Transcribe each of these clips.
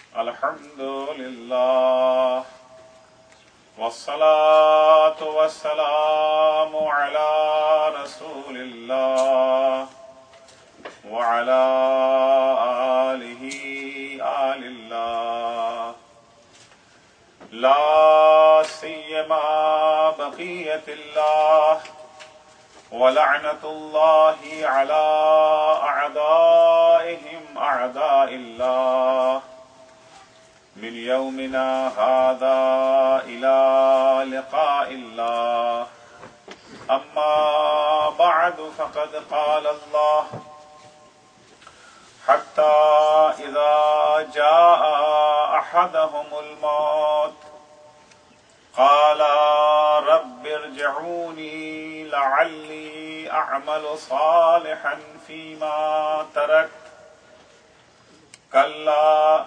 الحمد لله والصلاة والسلام على رسول الله وعلى آل الله لا سيما بقية الله ولعنة الله على أعدائهم أعداء الله من يومنا هذا إلى لقاء الله. أما بعد فقد قال الله حتى إذا جاء أحدهم الموت قال رب ارجعوني لعلي أعمل صالحا فيما تركت كلا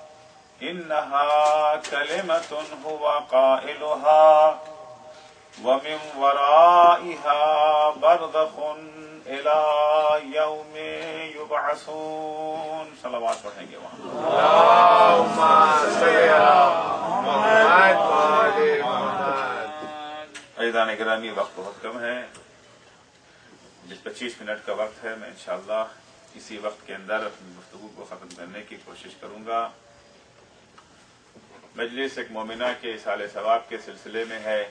إنها كلمة هو قائلها ومن ورائها برزخ إلى يوم يبعثون. صلوات پڑھیں گے وہاں. اللهم صل على محمد وآل محمد. عزیزان گرامی، وقت بہت کم ہے. جس 25 منٹ کا وقت ہے، میں انشاءاللہ اسی وقت کے اندر اپنی گفتگو کو ختم کرنے کی کوشش کروں گا. مجلس ایک مومنہ کے اصالہ ثواب کے سلسلے میں ہے.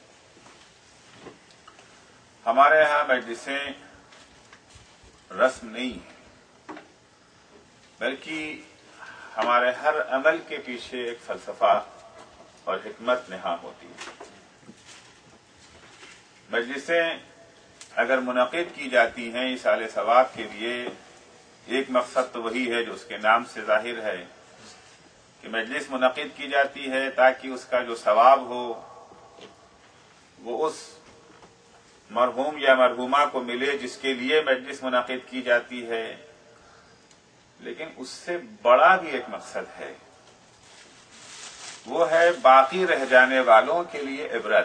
ہمارے ہاں مجلسیں رسم نہیں ہیں، بلکہ ہمارے ہر عمل کے پیچھے ایک فلسفہ اور حکمت نہاں ہوتی ہے. مجلسیں اگر منعقد کی جاتی ہیں اصالہ ثواب کے لیے، ایک مقصد تو وہی ہے جو اس کے نام سے ظاہر ہے کہ مجلس منعقد کی جاتی ہے تاکہ اس کا جو ثواب ہو وہ اس مرحوم یا مرحومہ کو ملے جس کے لیے مجلس منعقد کی جاتی ہے. لیکن اس سے بڑا بھی ایک مقصد ہے، وہ ہے باقی رہ جانے والوں کے لیے عبرت.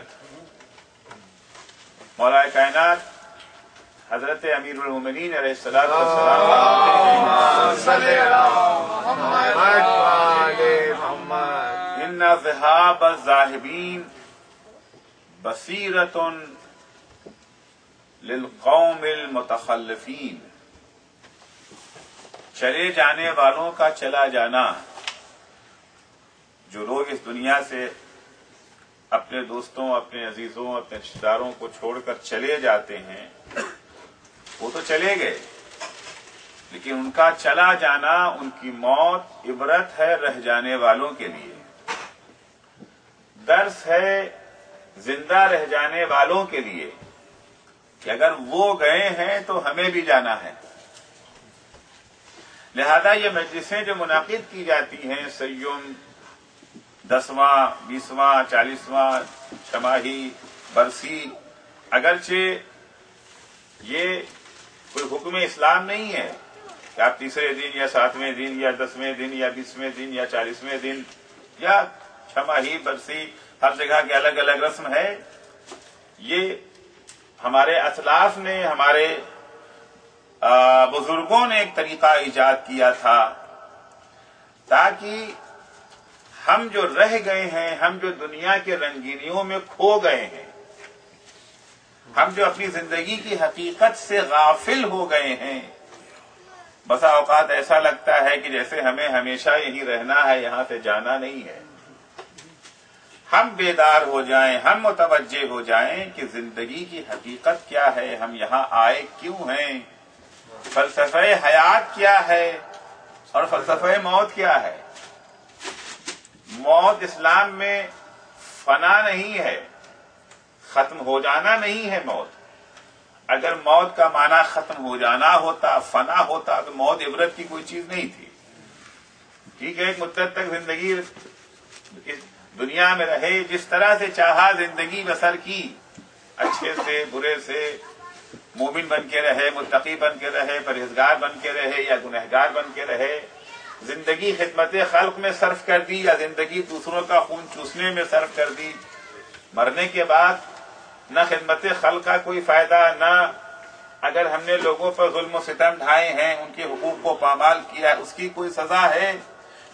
مولا کائنات حضرت امیر المومنین علیہ الصلوۃ والسلام ان ذهاب الذاهبین بصیرۃ للقوم المتخلفین. چلے جانے والوں کا چلا جانا، جو لوگ اس دنیا سے اپنے دوستوں، اپنے عزیزوں، اپنے رشتہ داروں کو چھوڑ کر چلے جاتے ہیں، وہ تو چلے گئے، لیکن ان کا چلا جانا، ان کی موت عبرت ہے رہ جانے والوں کے لیے، درس ہے زندہ رہ جانے والوں کے لیے کہ اگر وہ گئے ہیں تو ہمیں بھی جانا ہے. لہذا یہ مجلسیں جو منعقد کی جاتی ہیں، سیوم، 10واں، 20واں، 40واں، چھماہی، برسی، اگرچہ یہ کوئی حکم اسلام نہیں ہے کہ آپ تیسرے دن یا 7ویں دن یا 10ویں دن یا 20ویں دن یا 40ویں دن یا چھماہی، برسی، ہر جگہ کے الگ الگ رسم ہے. یہ ہمارے اسلاف نے، ہمارے بزرگوں نے ایک طریقہ ایجاد کیا تھا تاکہ ہم جو رہ گئے ہیں، ہم جو دنیا کے رنگینیوں میں کھو گئے ہیں، ہم جو اپنی زندگی کی حقیقت سے غافل ہو گئے ہیں، بسا اوقات ایسا لگتا ہے کہ جیسے ہمیں ہمیشہ یہیں رہنا ہے، یہاں سے جانا نہیں ہے. ہم بیدار ہو جائیں، ہم متوجہ ہو جائیں کہ زندگی کی حقیقت کیا ہے، ہم یہاں آئے کیوں ہیں، فلسفہ حیات کیا ہے اور فلسفہ موت کیا ہے. موت اسلام میں فنا نہیں ہے، ختم ہو جانا نہیں ہے موت. اگر موت کا معنی ختم ہو جانا ہوتا، فنا ہوتا، تو موت عبرت کی کوئی چیز نہیں تھی. ٹھیک ہے، ایک مدت تک زندگی اس دنیا میں رہے، جس طرح سے چاہا زندگی بسر کی، اچھے سے برے سے، مومن بن کے رہے، متقی بن کے رہے، پرہیزگار بن کے رہے یا گنہگار بن کے رہے، زندگی خدمت خلق میں صرف کر دی یا زندگی دوسروں کا خون چوسنے میں صرف کر دی. مرنے کے بعد نہ خدمت خلق کا کوئی فائدہ، نہ اگر ہم نے لوگوں پر ظلم و ستم ڈھائے ہیں، ان کے حقوق کو پامال کیا ہے، اس کی کوئی سزا ہے.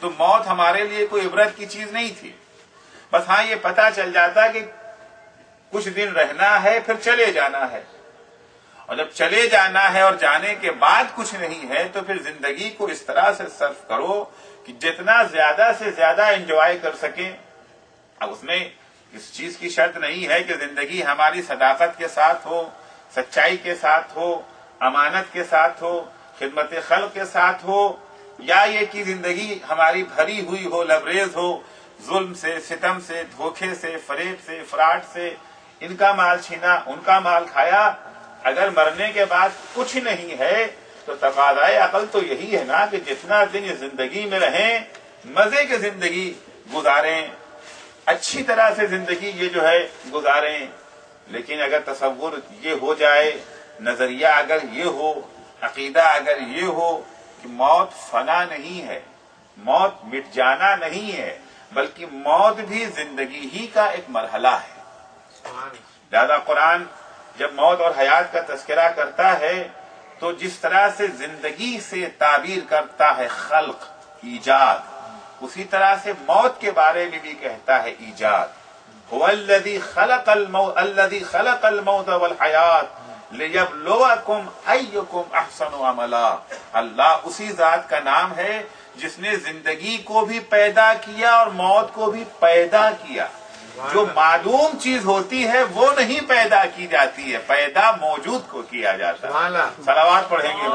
تو موت ہمارے لیے کوئی عبرت کی چیز نہیں تھی. بس ہاں یہ پتہ چل جاتا کہ کچھ دن رہنا ہے پھر چلے جانا ہے، اور جب چلے جانا ہے اور جانے کے بعد کچھ نہیں ہے تو پھر زندگی کو اس طرح سے صرف کرو کہ جتنا زیادہ سے زیادہ انجوائے کر سکیں. اب اس میں اس چیز کی شرط نہیں ہے کہ زندگی ہماری صداقت کے ساتھ ہو، سچائی کے ساتھ ہو، امانت کے ساتھ ہو، خدمت خلق کے ساتھ ہو، یا یہ کہ زندگی ہماری بھری ہوئی ہو، لبریز ہو ظلم سے، ستم سے، دھوکے سے، فریب سے، فراڈ سے، ان کا مال چھینا، ان کا مال کھایا. اگر مرنے کے بعد کچھ نہیں ہے تو تقاضائے عقل تو یہی ہے نا کہ جتنا دن اس زندگی میں رہیں مزے کی زندگی گزاریں، اچھی طرح سے زندگی یہ جو ہے گزاریں. لیکن اگر تصور یہ ہو جائے، نظریہ اگر یہ ہو، عقیدہ اگر یہ ہو کہ موت فنا نہیں ہے، موت مٹ جانا نہیں ہے، بلکہ موت بھی زندگی ہی کا ایک مرحلہ ہے. لہذا قرآن جب موت اور حیات کا تذکرہ کرتا ہے تو جس طرح سے زندگی سے تعبیر کرتا ہے خلق، ایجاد، اسی طرح سے موت کے بارے میں بھی کہتا ہے ایجاد. هو الذی خلق الموت والحیات لیبلوکم ایکم احسن عملا. اللہ اسی ذات کا نام ہے جس نے زندگی کو بھی پیدا کیا اور موت کو بھی پیدا کیا. جو معلوم چیز ہوتی ہے وہ نہیں پیدا کی جاتی ہے، پیدا موجود کو کیا جاتا ہے. صلوات پڑھیں گے.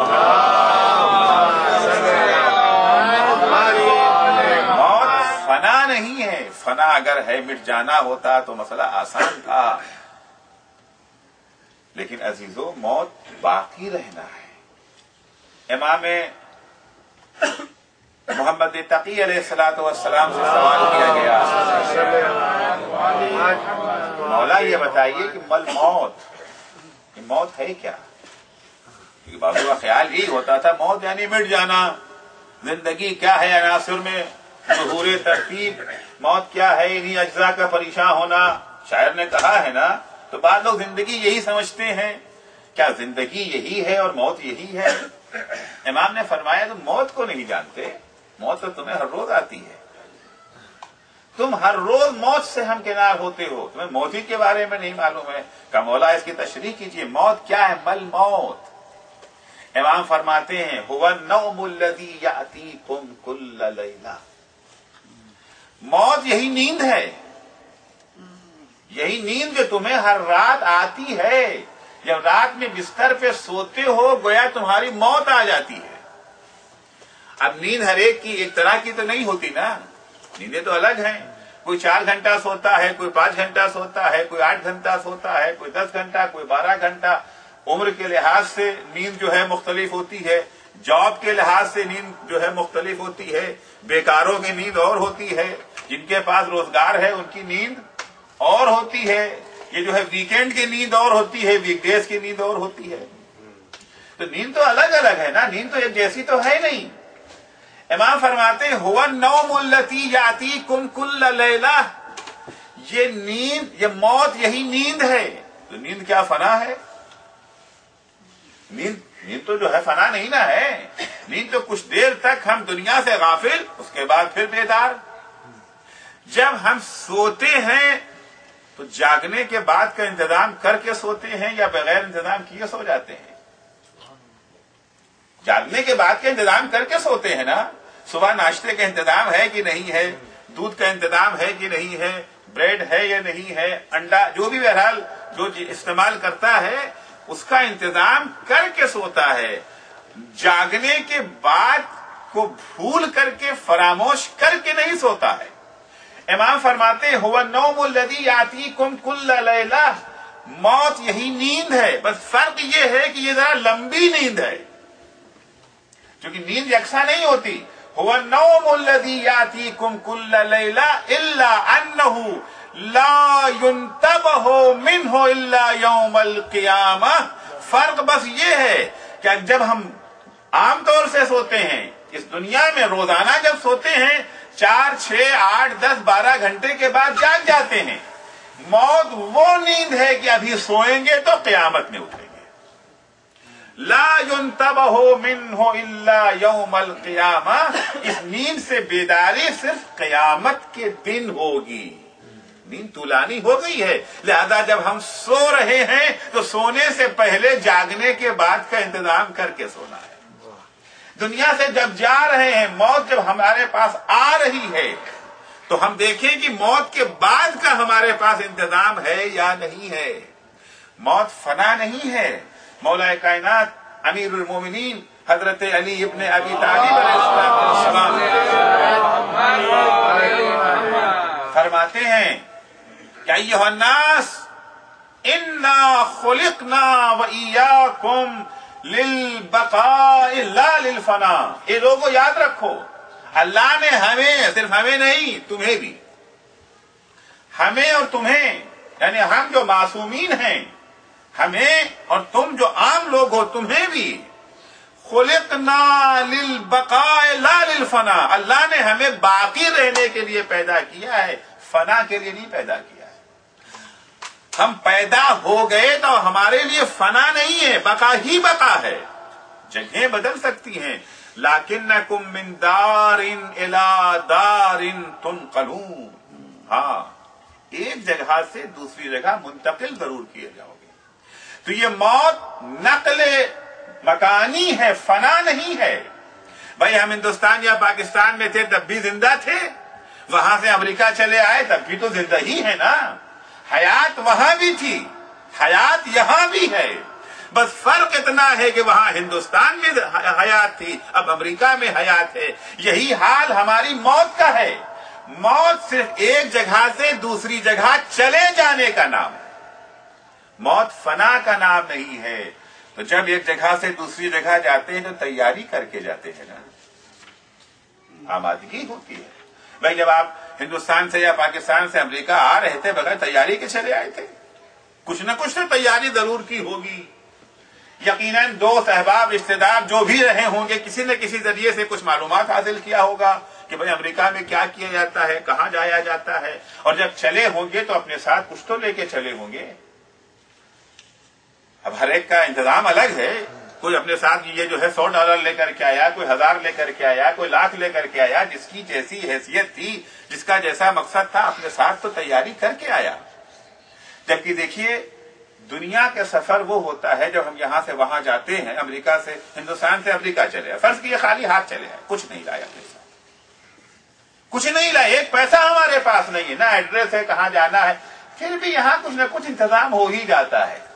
موت فنا نہیں ہے. فنا اگر ہے، مٹ جانا ہوتا تو مسئلہ آسان تھا. لیکن عزیزو موت باقی رہنا ہے. امام محمد تقی علیہ الصلوۃ والسلام سے سوال کیا گیا، مولا یہ بتائیے کہ مل موت، موت ہے کیا؟ کیونکہ بعضوں کا خیال یہی ہوتا تھا موت یعنی مٹ جانا. زندگی کیا ہے؟ عناصر میں ظہور ترتیب. موت کیا ہے؟ انہی اجزاء کا پریشان ہونا. شاعر نے کہا ہے نا. تو بعض لوگ زندگی یہی سمجھتے ہیں. کیا زندگی یہی ہے اور موت یہی ہے؟ امام نے فرمایا تم موت کو نہیں جانتے. موت تو تمہیں ہر روز آتی ہے، تم ہر روز موت سے ہمکنار ہوتے ہو، تمہیں موت ہی کے بارے میں نہیں معلوم ہے. کہ مولا اس کی تشریح کیجیے، موت کیا ہے؟ مل موت. امام فرماتے ہیں هو النوم الذی یأتیکم کل لیلہ. موت یہی نیند ہے، یہی نیند جو تمہیں ہر رات آتی ہے. جب رات میں بستر پہ سوتے ہو گویا تمہاری موت آ جاتی ہے. اب نیند ہر ایک کی ایک طرح کی تو نہیں ہوتی نا، نیندیں تو الگ ہیں. کوئی 4 گھنٹہ سوتا ہے، کوئی 5 گھنٹہ سوتا ہے، کوئی 8 گھنٹہ سوتا ہے، کوئی 10 گھنٹہ، کوئی 12 گھنٹہ. عمر کے لحاظ سے نیند جو ہے مختلف ہوتی ہے، جاب کے لحاظ سے نیند جو ہے مختلف ہوتی ہے. بیکاروں کی نیند اور ہوتی ہے، جن کے پاس روزگار ہے ان کی نیند اور ہوتی ہے. یہ جو ہے ویکینڈ کی نیند اور ہوتی ہے، ویک ڈیز کی نیند اور ہوتی ہے. تو نیند تو الگ الگ ہے نا، نیند تو ایک جیسی تو ہے نہیں. امام فرماتے ہیں هو النوم الذی یأتیکم کل لیلہ. یہ نیند، یہ موت یہی نیند ہے. تو نیند کیا فنا ہے؟ نیند تو جو ہے فنا نہیں نہ ہے. نیند تو کچھ دیر تک ہم دنیا سے غافل، اس کے بعد پھر بیدار. جب ہم سوتے ہیں تو جاگنے کے بعد کا انتظام کر کے سوتے ہیں یا بغیر انتظام کیے سو جاتے ہیں؟ جاگنے کے بعد کا انتظام کر کے سوتے ہیں نا. صبح ناشتے کا انتظام ہے کہ نہیں ہے، دودھ کا انتظام ہے کہ نہیں ہے، بریڈ ہے یا نہیں ہے، انڈا، جو بھی بہرحال جو استعمال کرتا ہے اس کا انتظام کر کے سوتا ہے. جاگنے کے بعد کو بھول کر کے، فراموش کر کے نہیں سوتا ہے. امام فرماتے ہیں هو النوم الذی یأتیکم کل لیلہ. موت یہی نیند ہے، بس فرق یہ ہے کہ یہ ذرا لمبی نیند ہے، کیونکہ نیند یکساں نہیں ہوتی. هو النوم الذی یأتیکم کل لیلہ الا انہ لا ینتبہ منہ الا یوم القیامہ. فرق بس یہ ہے کہ جب ہم عام طور سے سوتے ہیں اس دنیا میں، روزانہ جب سوتے ہیں 4، 6، 8، 10، 12 گھنٹے کے بعد جاگ جاتے ہیں. موت وہ نیند ہے کہ ابھی سوئیں گے تو قیامت میں اٹھیں گے. لا ينتبہ منہ الا یوم القیامہ، اس نیند سے بیداری صرف قیامت کے دن ہوگی. نیند طولانی ہو گئی ہے، لہذا جب ہم سو رہے ہیں تو سونے سے پہلے جاگنے کے بعد کا انتظام کر کے سونا ہے. دنیا سے جب جا رہے ہیں، موت جب ہمارے پاس آ رہی ہے تو ہم دیکھیں کہ موت کے بعد کا ہمارے پاس انتظام ہے یا نہیں ہے. موت فنا نہیں ہے. مولا کائنات امیر المومنین حضرت علی ابن ابی طالب علیہ السلام فرماتے ہیں کہ ایھا الناس انا خلقنا وإیاکم للبقاء لا للفنا. یہ لوگوں یاد رکھو، اللہ نے ہمیں، صرف ہمیں نہیں تمہیں بھی، ہمیں اور تمہیں، یعنی ہم جو معصومین ہیں، ہمیں اور تم جو عام لوگ ہو تمہیں بھی، خلقنا للبقاء لا للفنا، اللہ نے ہمیں باقی رہنے کے لیے پیدا کیا ہے، فنا کے لیے نہیں پیدا کیا ہے. ہم پیدا ہو گئے تو ہمارے لیے فنا نہیں ہے، بقا ہی بقا ہے. جگہیں بدل سکتی ہیں، لکنکم من دار الی دار تنقلون. ہاں، ایک جگہ سے دوسری جگہ منتقل ضرور کیے جاؤ گے. تو یہ موت نقل مکانی ہے، فنا نہیں ہے. بھائی ہم ہندوستان یا پاکستان میں تھے تب بھی زندہ تھے، وہاں سے امریکہ چلے آئے تب بھی تو زندہ ہی ہے نا. حیات وہاں بھی تھی، حیات یہاں بھی ہے، بس فرق اتنا ہے کہ وہاں ہندوستان میں حیات تھی، اب امریکہ میں حیات ہے. یہی حال ہماری موت کا ہے. موت صرف ایک جگہ سے دوسری جگہ چلے جانے کا نام ہے، موت فنا کا نام نہیں ہے. تو جب ایک جگہ سے دوسری جگہ جاتے ہیں تو تیاری کر کے جاتے ہیں نا، آمادگی ہوتی ہے. بھائی جب آپ ہندوستان سے یا پاکستان سے امریکہ آ رہے تھے بغیر تیاری کے چلے آئے تھے؟ کچھ نہ کچھ تو تیاری ضرور کی ہوگی. یقیناً دوست احباب رشتے دار جو بھی رہے ہوں گے کسی نہ کسی ذریعے سے کچھ معلومات حاصل کیا ہوگا کہ بھائی امریکہ میں کیا کیا جاتا ہے، کہاں جایا جاتا ہے. اور جب چلے ہوں گے تو اپنے ساتھ کچھ تو لے کے چلے ہوں گے. اب ہر ایک کا انتظام الگ ہے. کوئی اپنے ساتھ یہ جو ہے $100 لے کر کے آیا، کوئی 1000 لے کر کے آیا، کوئی 1,00,000 لے کر کے آیا. جس کی جیسی حیثیت تھی، جس کا جیسا مقصد تھا، اپنے ساتھ تو تیاری کر کے آیا. جبکہ دیکھیے دنیا کا سفر وہ ہوتا ہے جب ہم یہاں سے وہاں جاتے ہیں، امریکہ سے، ہندوستان سے امریکہ چلے، فرض کیے خالی ہاتھ چلے ہیں، کچھ نہیں لایا اپنے ساتھ، کچھ نہیں لایا، ایک پیسہ ہمارے پاس نہیں ہے، نہ ایڈریس ہے کہاں جانا ہے. پھر بھی یہاں کچھ نہ کچھ انتظام ہو ہی جاتا ہے.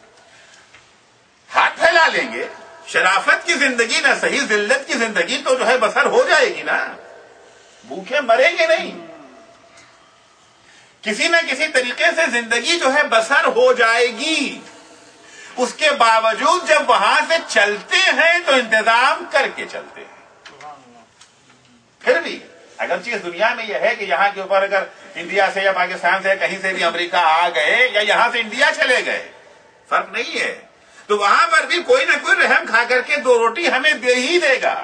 ہاتھ پھیلا لیں گے. شرافت کی زندگی نہ صحیح، ذلت کی زندگی تو جو ہے بسر ہو جائے گی نا، بھوکے مریں گے نہیں. کسی نہ کسی طریقے سے زندگی جو ہے بسر ہو جائے گی. اس کے باوجود جب وہاں سے چلتے ہیں تو انتظام کر کے چلتے ہیں. پھر بھی اگر چیز دنیا میں یہ ہے کہ یہاں کے اوپر اگر انڈیا سے یا پاکستان سے کہیں سے بھی امریکہ آ گئے یا یہاں سے انڈیا چلے گئے، فرق نہیں ہے، تو وہاں پر بھی کوئی نہ کوئی رحم کھا کر کے 2 روٹی ہمیں دے ہی دے گا.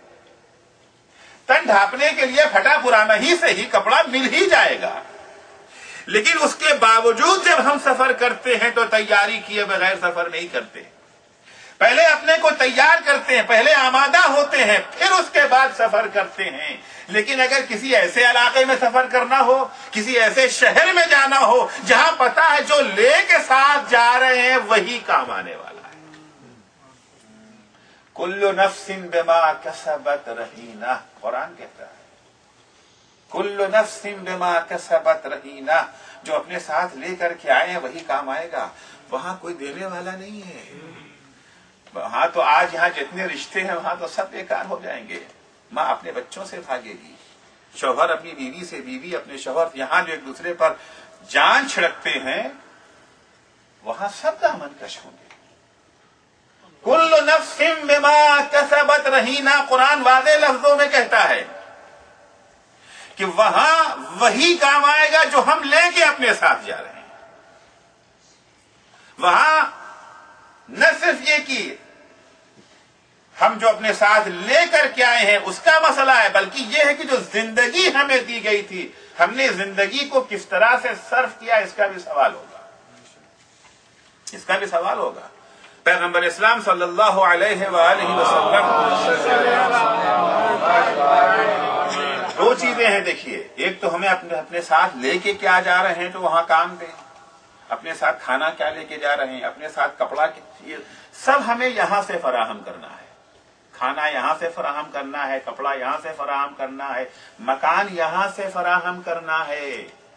تن ڈھانپنے کے لیے پھٹا پرانا ہی سے ہی کپڑا مل ہی جائے گا. لیکن اس کے باوجود جب ہم سفر کرتے ہیں تو تیاری کیے بغیر سفر نہیں کرتے. پہلے اپنے کو تیار کرتے ہیں، پہلے آمادہ ہوتے ہیں، پھر اس کے بعد سفر کرتے ہیں. لیکن اگر کسی ایسے علاقے میں سفر کرنا ہو، کسی ایسے شہر میں جانا ہو جہاں پتہ ہے جو لے کے ساتھ جا رہے ہیں وہی کام آنے والا ہے. کل نفس بما کسبت رہینہ، قرآن کہتا ہے کل نفس بما کسبت رہینہ، جو اپنے ساتھ لے کر کے آئے ہیں وہی کام آئے گا. وہاں کوئی دینے والا نہیں ہے. وہاں تو آج یہاں جتنے رشتے ہیں وہاں تو سب بیکار ہو جائیں گے. ماں اپنے بچوں سے بھاگے گی، شوہر اپنی بیوی سے، بیوی اپنے شوہر. یہاں جو ایک دوسرے پر جان چھڑکتے ہیں وہاں سب دامن کش ہوں گے. کل نفس بما کسبت رہینہ، قرآن واضح لفظوں میں کہتا ہے کہ وہاں وہی کام آئے گا جو ہم لے کے اپنے ساتھ جا رہے ہیں. وہاں نہ صرف یہ کہ ہم جو اپنے ساتھ لے کر کے آئے ہیں اس کا مسئلہ ہے، بلکہ یہ ہے کہ جو زندگی ہمیں دی گئی تھی ہم نے زندگی کو کس طرح سے صرف کیا، اس کا بھی سوال ہوگا، اس کا بھی سوال ہوگا. پیغمبر اسلام صلی اللہ علیہ وآلہ وسلم دو چیزیں ہیں دیکھیے، ایک تو ہمیں اپنے ساتھ لے کے کیا جا رہے ہیں تو وہاں کام دیں، اپنے ساتھ کھانا کیا لے کے جا رہے ہیں، اپنے ساتھ کپڑا یہ سب ہمیں یہاں سے فراہم کرنا ہے، کھانا یہاں سے فراہم کرنا ہے، کپڑا یہاں سے فراہم کرنا ہے، مکان یہاں سے فراہم کرنا ہے۔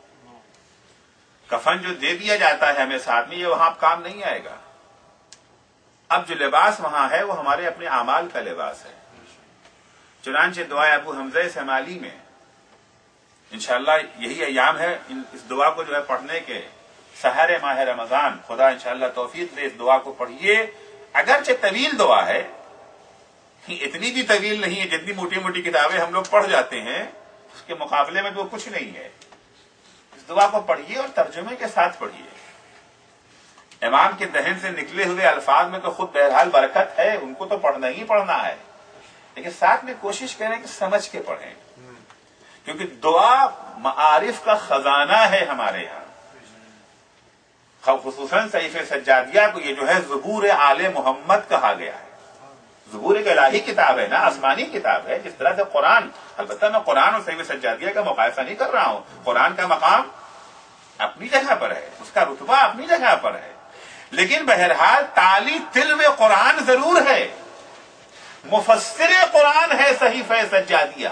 کفن جو دے دیا جاتا ہے ہمیں ساتھ میں، یہ وہاں کام نہیں آئے گا۔ اب جو لباس وہاں ہے وہ ہمارے اپنے اعمال کا لباس ہے۔ چنانچہ دعائے ابو حمزہ سمالی میں انشاءاللہ یہی ایام ہے، اس دعا کو جو ہے پڑھنے کے، سحر ماہ رمضان، خدا انشاءاللہ توفیق دے، اس دعا کو پڑھیے۔ اگرچہ طویل دعا ہے، اتنی بھی طویل نہیں ہے، جتنی موٹی موٹی کتابیں ہم لوگ پڑھ جاتے ہیں اس کے مقابلے میں تو کچھ نہیں ہے۔ اس دعا کو پڑھیے اور ترجمے کے ساتھ پڑھیے۔ امام کے دہن سے نکلے ہوئے الفاظ میں تو خود بہرحال برکت ہے، ان کو تو پڑھنا ہی پڑھنا ہے، لیکن ساتھ میں کوشش کریں کہ سمجھ کے پڑھیں، کیونکہ دعا معارف کا خزانہ ہے ہمارے یہاں۔ خصوصاً صحیفہ سجادیہ کو یہ جو ہے زبور آل محمد کہا گیا ہے۔ زبور ایک الہی کتاب ہے نا، آسمانی کتاب ہے، جس طرح سے قرآن، البتہ میں قرآن اور صحیفہ سجادیہ کا مقایسہ نہیں کر رہا ہوں، قرآن کا مقام اپنی جگہ پر ہے، اس کا رتبہ اپنی جگہ پر ہے، لیکن بہرحال تالی تلو قرآن ضرور ہے، مفسر قرآن ہے صحیفہ سجادیہ،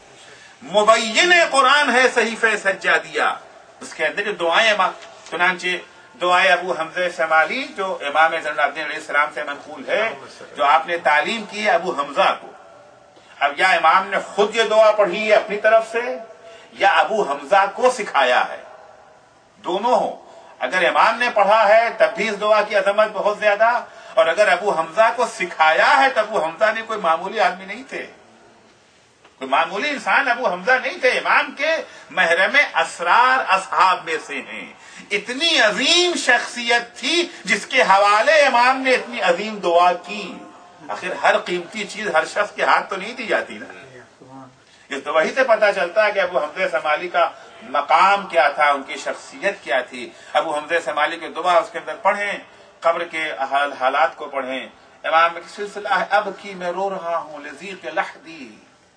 مبین قرآن ہے صحیفہ سجادیہ۔ اس کے اندر جو دعائیں، چنانچہ دعائے ابو حمزہ سمالی جو امام زین العابدین علیہ السلام سے منقول ہے، جو آپ نے تعلیم کی ہے ابو حمزہ کو، اب یا امام نے خود یہ دعا پڑھی ہے اپنی طرف سے یا ابو حمزہ کو سکھایا ہے، دونوں ہوں۔ اگر امام نے پڑھا ہے تب بھی اس دعا کی عظمت بہت زیادہ، اور اگر ابو حمزہ کو سکھایا ہے تو ابو حمزہ نے کوئی معمولی آدمی نہیں تھے، کوئی معمولی انسان ابو حمزہ نہیں تھے، امام کے محرم اسرار اصحاب میں سے ہیں۔ اتنی عظیم شخصیت تھی جس کے حوالے امام نے اتنی عظیم دعا کی۔ آخر ہر قیمتی چیز ہر شخص کے ہاتھ تو نہیں دی جاتی نا، اس دعا ہی سے پتہ چلتا ہے کہ ابو حمزہ سمالی کا مقام کیا تھا، ان کی شخصیت کیا تھی۔ ابو حمزہ سمالی کی دعا اس کے اندر پڑھیں، قبر کے حالات کو پڑھیں۔ امام کا سلسلہ ہے، اب کی میں رو رہا ہوں لضیق لحدی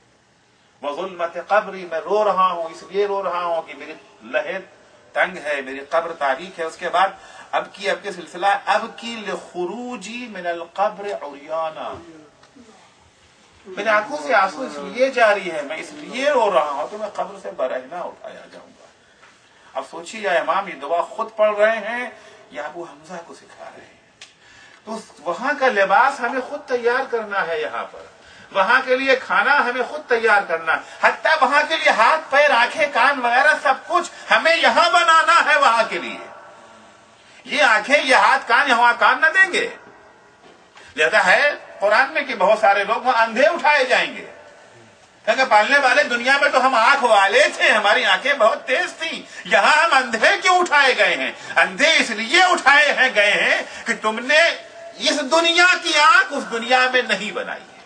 وظلمت قبری، میں رو رہا ہوں اس لیے رو رہا ہوں کہ میری لحد تنگ ہے، میری قبر تاریک ہے۔ اس کے بعد اب کے سلسلہ ہے، اب کی لخروجی من القبر عریانا، میرے آنکھوں سے آنسو اس لیے جاری ہے، میں اس لیے رو رہا ہوں کہ میں قبر سے برہنہ اٹھایا جاؤں گا۔ اب سوچیے یا امام یہ دعا خود پڑھ رہے ہیں یا ابو حمزہ کو سکھا رہے ہیں، تو وہاں کا لباس ہمیں خود تیار کرنا ہے، یہاں پر وہاں کے لیے کھانا ہمیں خود تیار کرنا، حتیٰ وہاں کے لیے ہاتھ پیر آنکھیں کان وغیرہ سب کچھ ہمیں یہاں بنانا ہے وہاں کے لیے۔ یہ آنکھیں یہ ہاتھ کان یہاں کام نہ دیں گے، لہذا ہے قرآن میں کہ بہت سارے لوگ وہاں اندھے اٹھائے جائیں گے، کیونکہ پالنے والے دنیا میں تو ہم آنکھ والے تھے، ہماری آنکھیں بہت تیز تھیں، یہاں ہم اندھے کیوں اٹھائے گئے ہیں؟ اندھے اس لیے اٹھائے گئے ہیں کہ تم نے اس دنیا کی آنکھ اس دنیا میں نہیں بنائی ہے،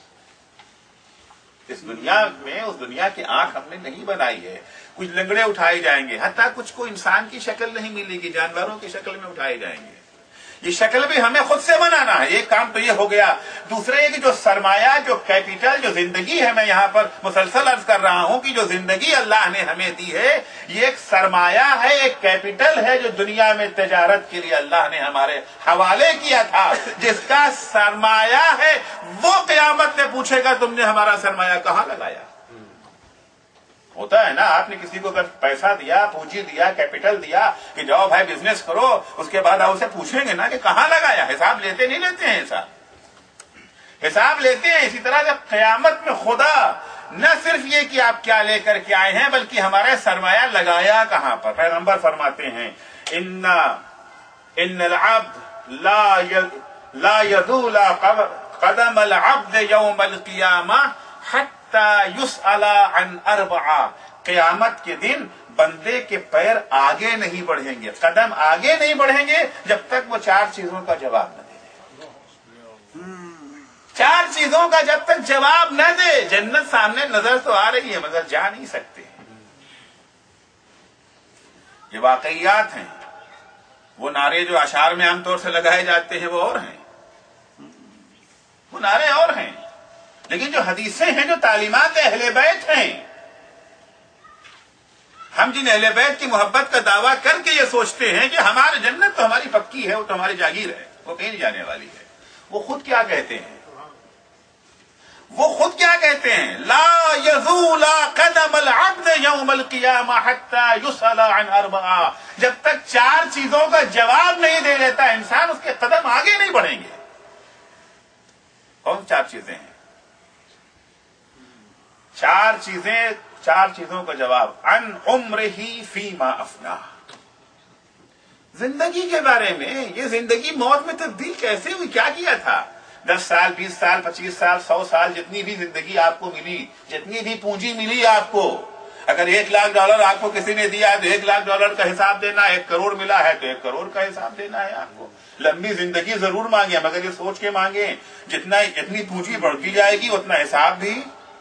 اس دنیا کی آنکھ ہم نے نہیں بنائی ہے۔ کچھ لنگڑے اٹھائے جائیں گے، حتیٰ کچھ کو انسان کی شکل نہیں ملے گی، جانوروں کی شکل میں اٹھائے جائیں گے۔ یہ شکل بھی ہمیں خود سے بنانا ہے، ایک کام تو یہ ہو گیا۔ دوسرے یہ کہ جو سرمایہ، جو کیپیٹل، جو زندگی ہے، میں یہاں پر مسلسل عرض کر رہا ہوں کہ جو زندگی اللہ نے ہمیں دی ہے یہ ایک سرمایہ ہے، ایک کیپیٹل ہے جو دنیا میں تجارت کے لیے اللہ نے ہمارے حوالے کیا تھا۔ جس کا سرمایہ ہے وہ قیامت میں پوچھے گا تم نے ہمارا سرمایہ کہاں لگایا؟ ہوتا ہے نا، آپ نے کسی کو اگر پیسہ دیا، پونجی دیا، کیپٹل دیا کہ جاؤ بھائی بزنس کرو، اس کے بعد آپ اسے پوچھیں گے نا کہ کہاں لگایا۔ حساب لیتے نہیں لیتے ہیں، حساب لیتے ہیں۔ اسی طرح سے قیامت میں خدا نہ صرف یہ کہ آپ کیا لے کر کے آئے ہیں بلکہ ہمارا سرمایہ لگایا کہاں پر۔ پیغمبر فرماتے ہیں ان العبد لا يذول قدم العبد يوم القيامة حتى يسأل عن اربعة، قیامت کے دن بندے کے پیر آگے نہیں بڑھیں گے، قدم آگے نہیں بڑھیں گے جب تک وہ چار چیزوں کا جواب نہ دے۔ چار چیزوں کا جب تک جواب نہ دے، جنت سامنے نظر تو آ رہی ہے مگر جا نہیں سکتے۔ یہ واقعیات ہیں، وہ نعرے جو اشعار میں عام طور سے لگائے جاتے ہیں وہ اور ہیں۔ وہ نعرے اور ہیں، لیکن جو حدیثیں ہیں، جو تعلیمات اہل بیت ہیں، ہم جن اہل بیت کی محبت کا دعویٰ کر کے یہ سوچتے ہیں کہ ہماری جنت تو ہماری پکی ہے، وہ تو ہماری جاگیر ہے، وہ کہیں نہیں جانے والی ہے، وہ خود کیا کہتے ہیں؟ وہ خود کیا کہتے ہیں؟ لا یزول قدم العبد یوم القیامہ حتی یسأل عن اربعہ، جب تک 4 چیزوں کا جواب نہیں دے لیتا انسان، اس کے قدم آگے نہیں بڑھیں گے۔ کون 4 چیزیں ہیں؟ 4 چیزوں کا جواب، عن عمرہ فیما افناہ، زندگی کے بارے میں، یہ زندگی موت میں تبدیل کیسے ہوئی، کیا کیا تھا؟ 10 سال 20 سال 25 سال 100 سال جتنی بھی زندگی آپ کو ملی، جتنی بھی پونجی ملی آپ کو، اگر $1,00,000 آپ کو کسی نے دیا ہے تو $1,00,000 کا حساب دینا، 1 کروڑ ملا ہے تو 1 کروڑ کا حساب دینا ہے آپ کو۔ لمبی زندگی ضرور مانگے، مگر یہ سوچ کے مانگے جتنی پونجی بڑھتی جائے گی اتنا حساب بھی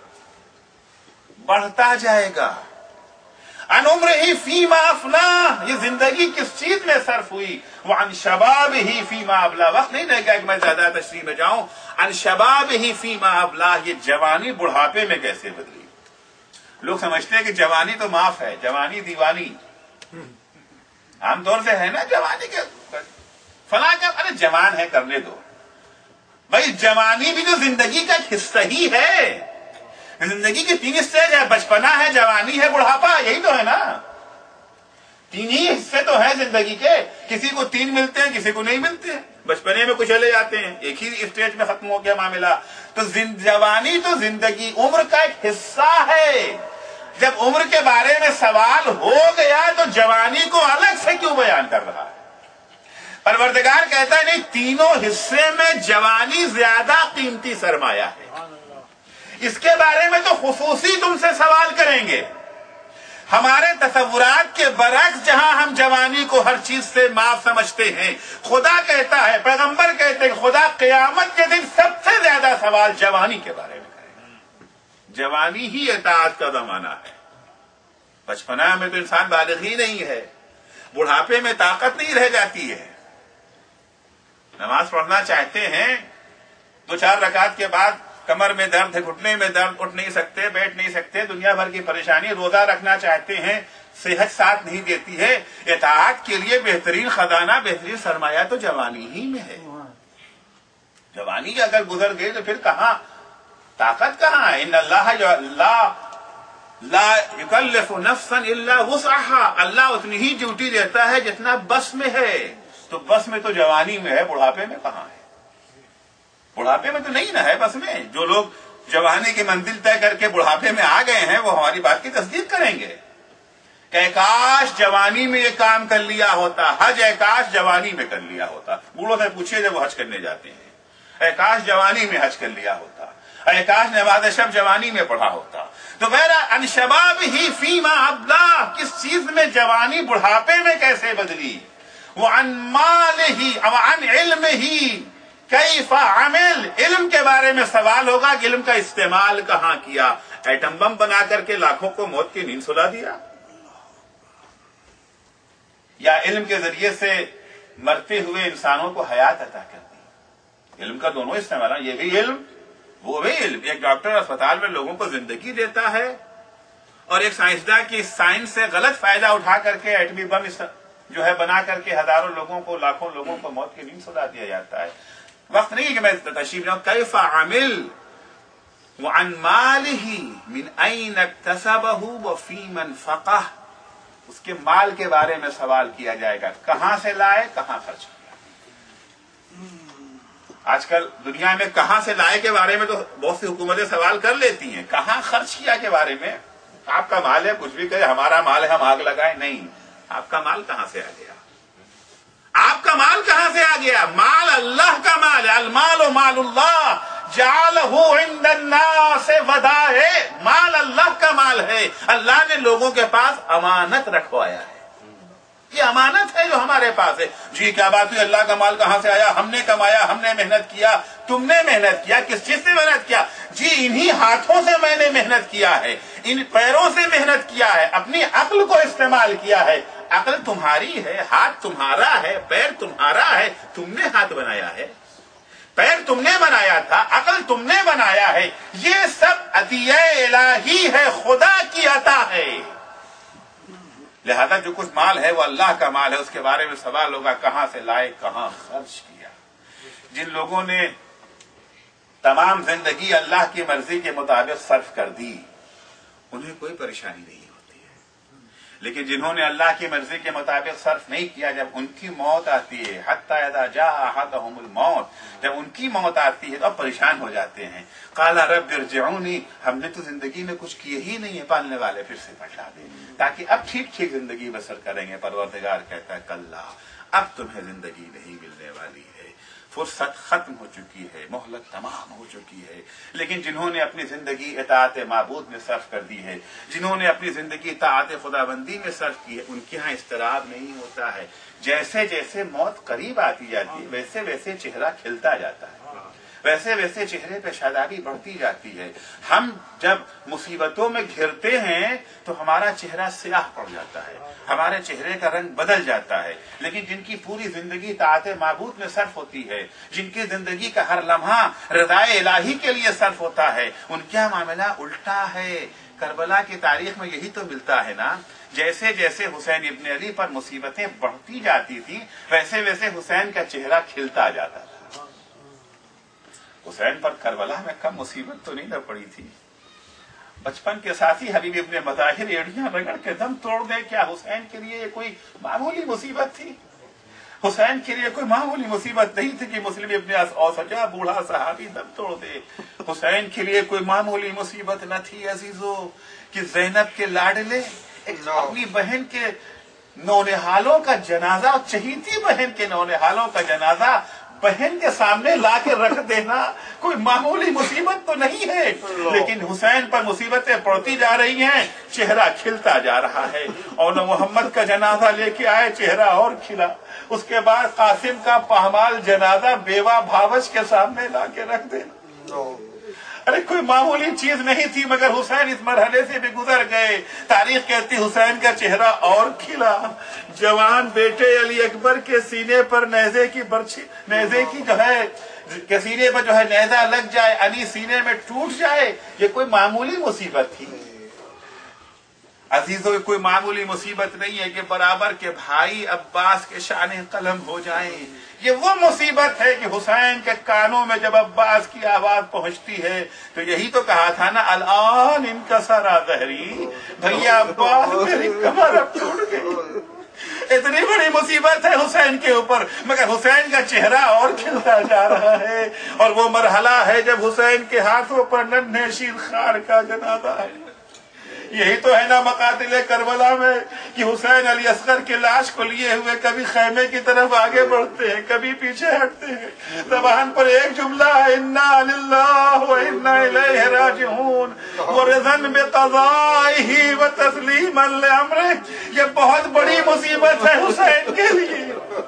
بڑھتا جائے گا۔ عن عمرہ فیما افناہ، یہ زندگی کس چیز میں صرف ہوئی؟ وعن شبابہ فیما ابلاہ، وقت نہیں رہے گا کہ میں زیادہ تشریح میں جاؤں۔ عن شبابہ فیما ابلاہ، یہ جوانی بڑھاپے میں کیسے بدلی؟ لوگ سمجھتے ہیں کہ جوانی تو معاف ہے، جوانی دیوانی، عام طور سے ہے نا جوانی کے فلاں کا، ارے جوان ہے کرنے دو بھائی، جوانی بھی تو زندگی کا حصہ ہی ہے۔ زندگی کی 3 سٹیج ہے، بچپنا ہے، جوانی ہے، بڑھاپا، یہی تو ہے نا، 3 ہی حصے تو ہیں زندگی کے، کسی کو 3 ملتے ہیں، کسی کو نہیں ملتے ہیں، بچپنے میں کچھ چلے جاتے ہیں، ایک ہی اسٹیج میں ختم ہو گیا معاملہ۔ تو جوانی تو زندگی عمر کا ایک حصہ ہے، جب عمر کے بارے میں سوال ہو گیا تو جوانی کو الگ سے کیوں بیان کر رہا ہے؟ پروردگار کہتا ہے نہیں، تینوں حصے میں جوانی زیادہ قیمتی سرمایہ ہے، اس کے بارے میں تو خصوصی تم سے سوال کریں گے۔ ہمارے تصورات کے برعکس جہاں ہم جوانی کو ہر چیز سے معاف سمجھتے ہیں، خدا کہتا ہے، پیغمبر کہتے ہیں، خدا قیامت کے دن سب سے زیادہ سوال جوانی کے بارے میں کرے گا۔ جوانی ہی اطاعت کا زمانہ ہے، بچپنا میں تو انسان بالغ ہی نہیں ہے، بڑھاپے میں طاقت نہیں رہ جاتی ہے۔ نماز پڑھنا چاہتے ہیں، 2-4 رکعت کے بعد کمر میں درد ہے، گھٹنے میں درد، اٹھ نہیں سکتے، بیٹھ نہیں سکتے، دنیا بھر کی پریشانی، روزہ رکھنا چاہتے ہیں، صحت ساتھ نہیں دیتی ہے۔ اطاعت کے لیے بہترین خزانہ، بہترین سرمایہ تو جوانی ہی میں ہے۔ جوانی اگر گزر گئی تو پھر کہاں طاقت، کہاں ہے؟ ان اللہ لا یکلف نفسا الا وسعها، اللہ اتنی ہی ڈیوٹی دیتا ہے جتنا بس میں ہے، تو بس میں تو جوانی میں ہے، بڑھاپے میں کہاں ہے؟ بڑھاپے میں تو نہیں نا ہے بس میں۔ جو لوگ جوانی کی منزل طے کر کے بڑھاپے میں آ گئے ہیں وہ ہماری بات کی تصدیق کریں گے کہ کاش جوانی میں یہ کام کر لیا ہوتا، حج کاش جوانی میں کر لیا ہوتا۔ بوڑھوں سے پوچھیے جب وہ حج کرنے جاتے ہیں، کاش جوانی میں حج کر لیا ہوتا، کاش نماز شب جوانی میں پڑھا ہوتا۔ تو بہرحال ان شبابہ فیما ابلاہ، کس چیز میں جوانی بڑھاپے میں کیسے بدلی؟ وعن مالہ وعن علمہ کیف عمل، علم کے بارے میں سوال ہوگا کہ علم کا استعمال کہاں کیا؟ ایٹم بم بنا کر کے لاکھوں کو موت کی نیند سلا دیا، یا علم کے ذریعے سے مرتے ہوئے انسانوں کو حیات عطا کر دی؟ علم کا دونوں استعمال ہے، یہ بھی علم وہ بھی علم۔ ایک ڈاکٹر اسپتال میں لوگوں کو زندگی دیتا ہے، اور ایک سائنسداں کی سائنس سے غلط فائدہ اٹھا کر کے ایٹمی بم جو ہے بنا کر کے ہزاروں لوگوں کو، لاکھوں لوگوں کو موت کی نیند سلا دیا جاتا ہے۔ وقت نہیں کہ میں تشریح جاؤں۔ کیف عمل وعن مالہ من این اکتسبہ وفیما انفقہ، اس کے مال کے بارے میں سوال کیا جائے گا، کہاں سے لائے، کہاں خرچ کیا۔ آج کل دنیا میں کہاں سے لائے کے بارے میں تو بہت سی حکومتیں سوال کر لیتی ہیں، کہاں خرچ کیا کے بارے میں آپ کا مال ہے، کچھ بھی کہے ہمارا مال ہے ہم آگ لگائیں، نہیں، آپ کا مال کہاں سے آ گیا؟ آپ کا مال کہاں سے آ گیا؟ مال اللہ کا مال ہے، المال مال اللہ جعلہ عند الناس ودائع، مال اللہ کا مال ہے، اللہ نے لوگوں کے پاس امانت رکھوایا ہے، یہ امانت ہے جو ہمارے پاس ہے۔ جی کیا بات ہوئی، اللہ کا مال کہاں سے آیا؟ ہم نے کمایا، ہم نے محنت کیا۔ تم نے محنت کیا، کس چیز سے محنت کیا؟ جی انہی ہاتھوں سے میں نے محنت کیا ہے، ان پیروں سے محنت کیا ہے، اپنی عقل کو استعمال کیا ہے۔ عقل تمہاری ہے، ہاتھ تمہارا ہے، پیر تمہارا ہے، تم نے ہاتھ بنایا ہے۔ پیر تم نے بنایا تھا، عقل تم نے بنایا ہے، یہ سب عطیہ الہی ہے، خدا کی عطا ہے۔ لہذا جو کچھ مال ہے وہ اللہ کا مال ہے، اس کے بارے میں سوال ہوگا کہاں سے لائے، کہاں خرچ کیا۔ جن لوگوں نے تمام زندگی اللہ کی مرضی کے مطابق صرف کر دی انہیں کوئی پریشانی نہیں ہوتی ہے، لیکن جنہوں نے اللہ کی مرضی کے مطابق صرف نہیں کیا، جب ان کی موت آتی ہے، حتی اذا جاء احدهم الموت، جب ان کی موت آتی ہے تو اب پریشان ہو جاتے ہیں۔ قال رب ارجعونی، ہم نے تو زندگی میں کچھ کیے ہی نہیں ہے، پالنے والے پھر سے پلٹا دیں تاکہ اب ٹھیک ٹھیک زندگی بسر کریں گے۔ پروردگار کہتا ہے کلا، اب تمہیں زندگی نہیں ملنے والی ہے، فرصت ختم ہو چکی ہے، مہلت تمام ہو چکی ہے۔ لیکن جنہوں نے اپنی زندگی اطاعت معبود میں صرف کر دی ہے، جنہوں نے اپنی زندگی اطاعت خداوندی میں صرف کی ہے، ان کے ہاں اضطراب نہیں ہوتا ہے۔ جیسے جیسے موت قریب آتی جاتی ہے ویسے ویسے چہرہ کھلتا جاتا ہے، ویسے ویسے چہرے پہ شادابی بڑھتی جاتی ہے۔ ہم جب مصیبتوں میں گھرتے ہیں تو ہمارا چہرہ سیاہ پڑ جاتا ہے، ہمارے چہرے کا رنگ بدل جاتا ہے، لیکن جن کی پوری زندگی طاعت معبود میں صرف ہوتی ہے، جن کی زندگی کا ہر لمحہ رضائے الہی کے لیے صرف ہوتا ہے، ان کا معاملہ الٹا ہے۔ کربلا کی تاریخ میں یہی تو ملتا ہے نا، جیسے جیسے حسین ابن علی پر مصیبتیں بڑھتی جاتی تھی ویسے ویسے حسین کا چہرہ کھلتا جاتا تھا۔ حسین پر کربلا میں کم مصیبت تو نہیں نہ پڑی تھی، بچپن کے ساتھی حبیب ابن مظاہر ایڑیاں رگڑ کے دم توڑ دے، کیا حسین کے لیے کوئی معمولی مصیبت تھی؟ حسین کے لیے کوئی معمولی مصیبت نہیں تھی کہ مسلم ابن اوسجا بوڑھا صحابی دم توڑ دے۔ حسین کے لیے کوئی معمولی مصیبت نہ تھی عزیزو کہ زینب کے لاڈلے اپنی بہن کے نونہالوں کا جنازہ، چہیتی بہن کے نونہالوں کا جنازہ بہن کے سامنے لا کے رکھ دینا کوئی معمولی مصیبت تو نہیں ہے، لیکن حسین پر مصیبتیں پڑتی جا رہی ہیں، چہرہ کھلتا جا رہا ہے۔ اور محمد کا جنازہ لے کے آئے، چہرہ اور کھلا۔ اس کے بعد قاسم کا پامال جنازہ بیوہ بھاوش کے سامنے لا کے رکھ دینا، ارے کوئی معمولی چیز نہیں تھی، مگر حسین اس مرحلے سے بھی گزر گئے۔ تاریخ کہتی حسین کا چہرہ اور کھلا۔ جوان بیٹے علی اکبر کے سینے پر نیزے کی جو ہے کہ سینے پر جو ہے نیزہ لگ جائے، علی سینے میں ٹوٹ جائے، یہ کوئی معمولی مصیبت تھی عزیزوں؟ کوئی معمولی مصیبت نہیں ہے کہ برابر کے بھائی عباس کے شان قلم ہو جائیں۔ یہ وہ مصیبت ہے کہ حسین کے کانوں میں جب عباس کی آواز پہنچتی ہے تو یہی تو کہا تھا نا، الان انکسر ظہری، بھیا عباس میری کمر اب ٹوٹ گئی۔ اتنی بڑی مصیبت ہے حسین کے اوپر، مگر حسین کا چہرہ اور کھلتا جا رہا ہے۔ اور وہ مرحلہ ہے جب حسین کے ہاتھوں پر ننھے شیر خوار کا جنازہ ہے۔ یہی تو ہے نا مقاتل کربلا میں کہ حسین علی اصغر کی لاش کو لیے ہوئے کبھی خیمے کی طرف آگے بڑھتے ہیں، کبھی پیچھے ہٹتے ہیں۔ زبان پر ایک جملہ ہے، انا للہ و انا الیہ راجعون ورضا بقضائہ وتسلیما لامرہ۔ یہ بہت بڑی مصیبت ہے حسین کے لیے۔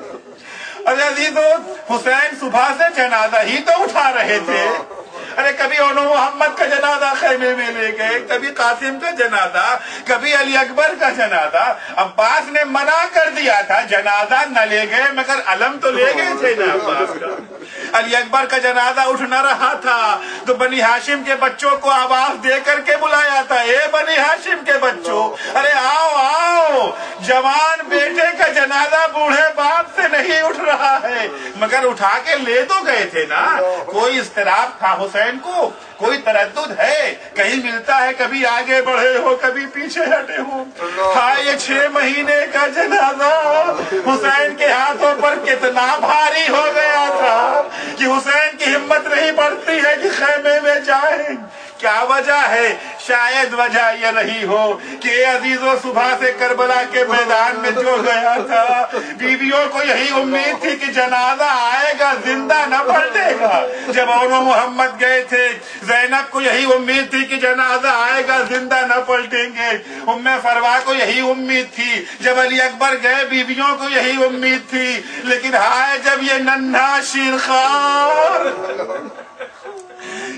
ارے عزیزو، حسین صبح سے جنازہ ہی تو اٹھا رہے تھے۔ ارے کبھی اونو محمد کا جنازہ خیمے میں لے گئے، کبھی قاسم کا جنازہ، کبھی علی اکبر کا جنازہ۔ عباس نے منع کر دیا تھا، جنازہ نہ لے گئے مگر علم تو لے گئے تھے نا عباس کا۔ علی اکبر کا جنازہ اٹھ نہ رہا تھا تو بنی ہاشم کے بچوں کو آواز دے کر کے بلایا تھا، اے بنی ہاشم کے بچوں، ارے آؤ آؤ، جوان بیٹے کا جنازہ بوڑھے باپ سے نہیں اٹھ رہا ہے، مگر اٹھا کے لے تو گئے تھے نا۔ کوئی اضطراب تھا حسین کو، کوئی تردد ہے، کہیں ملتا ہے کبھی آگے بڑھے ہو کبھی پیچھے ہٹے ہو۔ ہاں یہ 6 مہینے کا جنازہ حسین کے ہاتھوں پر کتنا بھاری ہو گیا تھا کہ حسین کی ہمت نہیں بڑھتی ہے کہ خیمے میں جائیں۔ کیا وجہ ہے؟ شاید وجہ یہ رہی ہو کہ عزیزوں صبح سے کربلا کے میدان میں جو گیا تھا، بیویوں کو یہی امید تھی کہ جنازہ آئے گا، زندہ نہ پلٹے گا۔ جب اونو محمد گئے تھے، زینب کو یہی امید تھی کہ جنازہ آئے گا، زندہ نہ پلٹیں گے۔ ام فروا کو یہی امید تھی، جب علی اکبر گئے بیویوں کو یہی امید تھی، لیکن ہائے جب یہ ننھا شیرخوار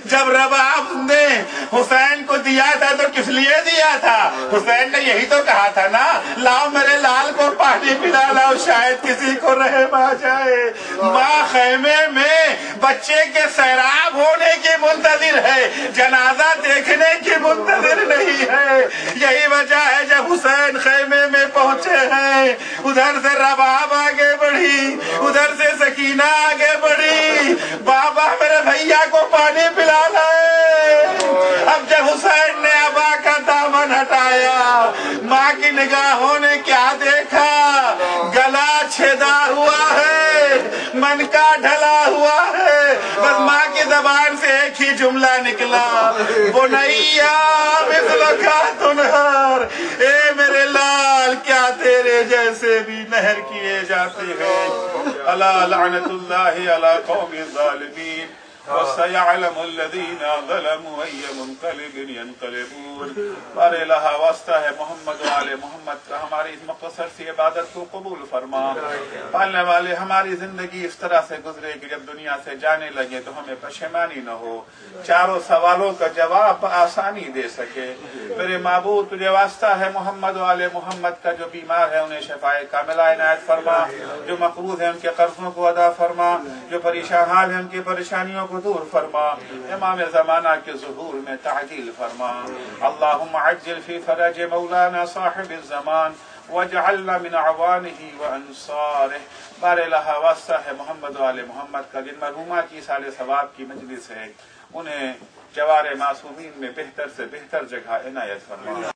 जब रबाब ने हुसैन को दिया था तो किस लिए दिया था? हुसैन ने यही तो कहा था ना, लाओ मेरे लाल को पानी पिला लाओ, शायद किसी को रहम आ जाए। माँ खैमे में बच्चे के सैराब होने की मुंतजिर है, जनाजा देखने की मुंतजिर नहीं है। यही वजह है जब हुसैन खैमे में पहुंचे हैं, उधर से रबाब आगे बढ़ी, उधर से सकीना आगे बढ़ी, बाबा मेरे भैया को पानी पिला लाए। अब जब हुसैन ने अबा का दामन हटाया, माँ की निगाहों ने क्या देखा? गला छेदा हुआ है, मन का ढला हुआ है। बस माँ की जबान से एक ही जुमला निकला, बुनैया मिस्लका तुनहर, ए मेरे लाल क्या तेरे जैसे भी नहर किए जाते हैं। अला लअनतुल्लाहि अला कौमिज़ ज़ालिमीन वसयअलमु अल्लज़ीना ज़लमू अय्य मुनक़लिबिन यनक़लिबून। बारे लहा वास्ता है मोहम्मद व आले मोहम्मद का हमारी इस मुक़्तसर सी इबादत को कबूल फरमा। पालने वाले हमारी जिंदगी इस तरह से गुजरे कि जब दुनिया से जाने लगे तो हमें पशेमानी न हो, चारों सवालों का जवाब आसानी दे सके। मेरे माबूद तुझे वास्ता है मोहम्मद व आले मोहम्मद का जो बीमार है उन्हें शफाए कामिला इनायत फरमा, जो मक़रूज़ है उनके कर्ज़ों को अदा फरमा, जो परेशान हाल है उनकी परेशानियों को दूर फरमा। इमाम ज़माना के ज़ुहूर में ताजील फरमा। अल्लाहुम्मा अज्जिल फी फ़रज मौलाना साहिबिज़ ज़मान वजअलना मिन अवानिही व अंसारिह। बारे लहा वास्ता है मोहम्मद व आले मोहम्मद का जिन मरहूमा की साले सवाब की मजलिस है, उन्हें जवारे मासूमीन में बेहतर से बेहतर जगह इनायत फरमा।